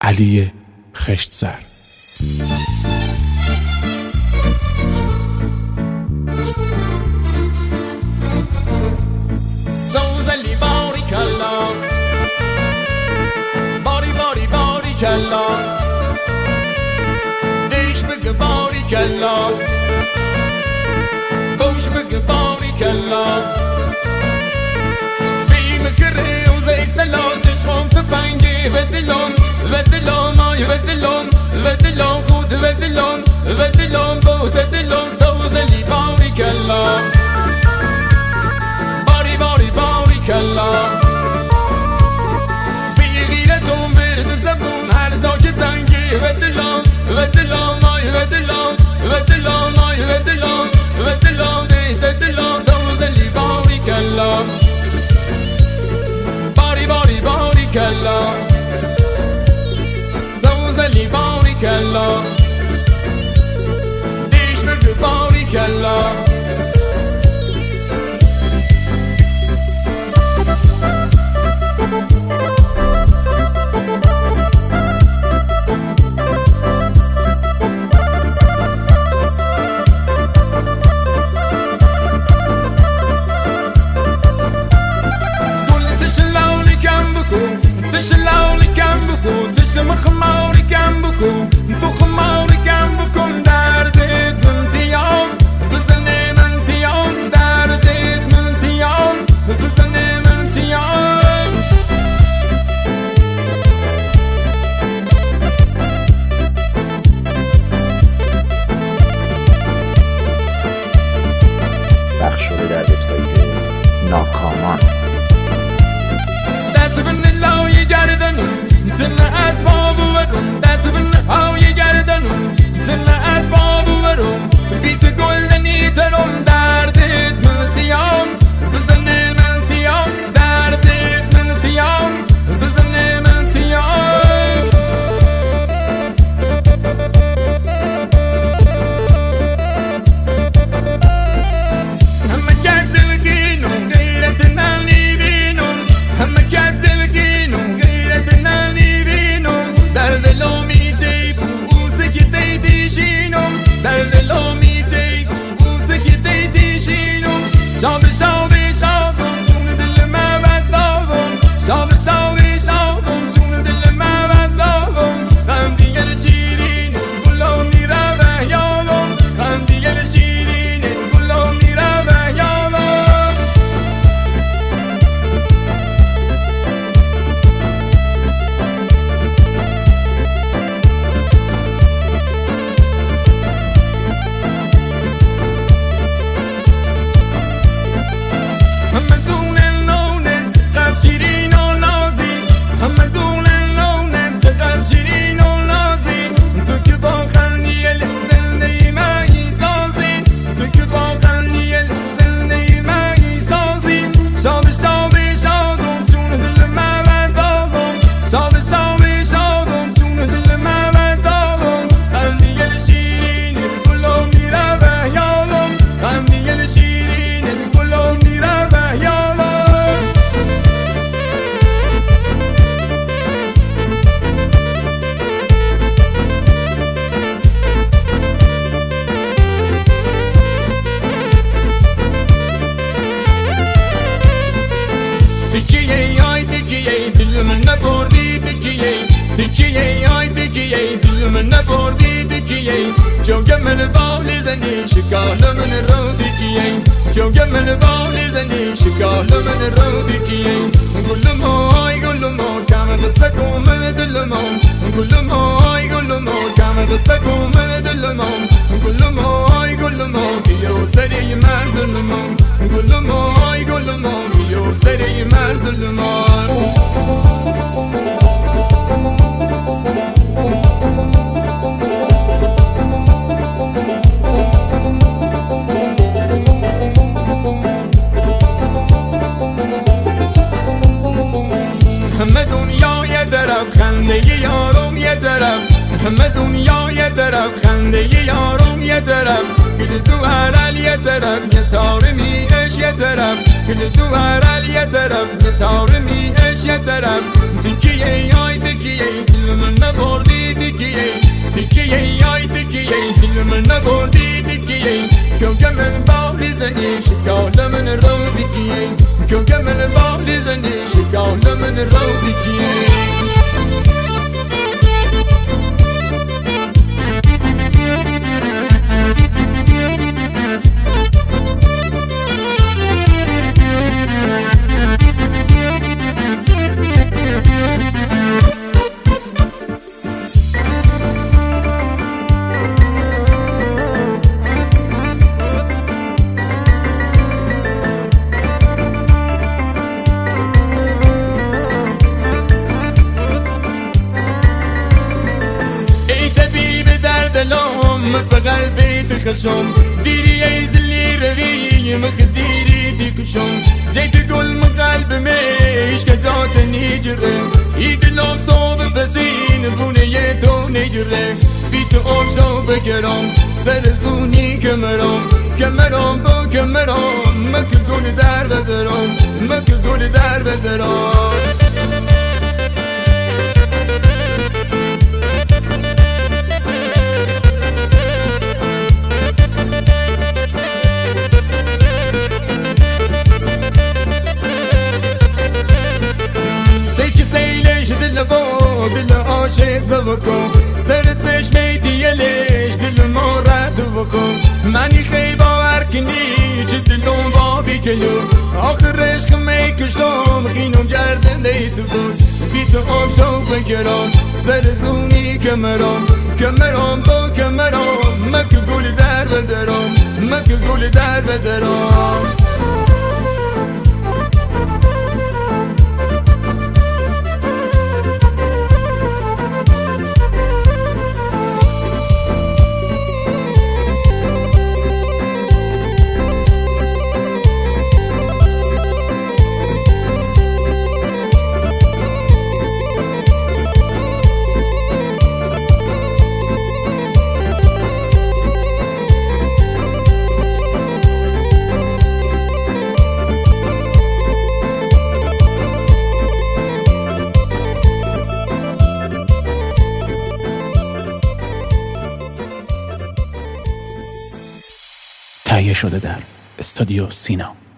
علی خشتزر. زوزلی باری کلا، باری باری باری کلا، دیش بگه باری کلا، بوش بگه باری کلا، بیم کره و زی سلاسش خون تپنگی و دلون آی و دلون خود و دلون بود دلون. زوزلی باری کلا، باری باری باری کلا، بی غیرتون برد زبون هر زاک تنگی و دلون آی و دلون آی و دلون دیت دلون. زوزلی باری کلا، باری باری باری کلا، زوزلی باری کلا، دیش بگو باری کلا. تشلاولي كم بكون تشم خماري كم بكون تو خماري كم بكون دردت من تيام بزني من تيام دردت من تيام بزني من تيام. پخش شده در وبسایت ناکامان. دل اسباب ورم دست بن های گردنم دل اسباب ورم بیت گلدنی ترم دردت من تیام بزنه من تیام دردت من تیام بزنه من تیام. همه کس دلگینم غیرت نمی بینم همه کس دلگینم غیرت نمی در دلو میچی بوسه که دیدیشینم در دلو میچی بوسه که دیدیشینم. شاب شاب شادم چون دل من بدادم شاب شاب شادم چون دل من بدادم. غم دیگر شیرین گلو میره و یالم غم دیگر شیرین گلو میره و یالم. شیرین و نازی همه دون لونت فقط شیرین و نازی تو که با خندی زنده مایی سازی تو که با خندی زنده مایی سازی. شاد شاد شادم چون دل من بدادم شاد شاد شادم چون دل من بدادم. غم دیگر شیرین گلو میره و یالم غم دیگر شیرین گلو میره و یالم. Dikiye ay dikiye dilimin ne bordi dikiye dikiye ay dikiye dilimin ne bordi dikiye. Çok gemel bağlı zeni şikalımın ro dikiye çok gemel bağlı zeni şikalımın ro dikiye. Gülüm ay gülüm kamı sakum dilim gülüm ay gülüm kamı sakum dilim gülüm ay gülüm diyor seni merzilim gülüm ay gülüm diyor seni merzilim. همه دنیا یه طرف خنده یارم یه طرف همه دنیا یه طرف خنده یارم یه طرف گل تو هرل یه طرف یه تار میش یه طرف كل دوار يا درب نتعرمي ايش يا درب دكيه ياي دكيه دل من نبردي دكيه دكيه ياي دكيه دل من نبردي دكيه كم جمل باولي زني شكاوله من الرو دكيه كم جمل باولي زني شكاوله من الرو دكيه بقلبي تخشم ديري يزلي رغي مخديري تكشم زي تقول من قلب مش كزاتني جرم يقلوم صوب بزين بنيتو نجرم بيتو شو بكرم سرزوني كمرم كمرم بو كمرم ما كقول دار بدرم ما كقول دار بدرم دل عاشق زبکم سرت چشمیتی لش دل مرد بکم منی خیلی باور کنی چه دلم با بیچلو آخرش خمی کشتم خینم گردن دیتو بود بیتو آب شو بگرم سر زونی کمرم کمرم با کمرم مکو گل در بدرم مکو گل در بدرم تهیه شده در استودیو سینا.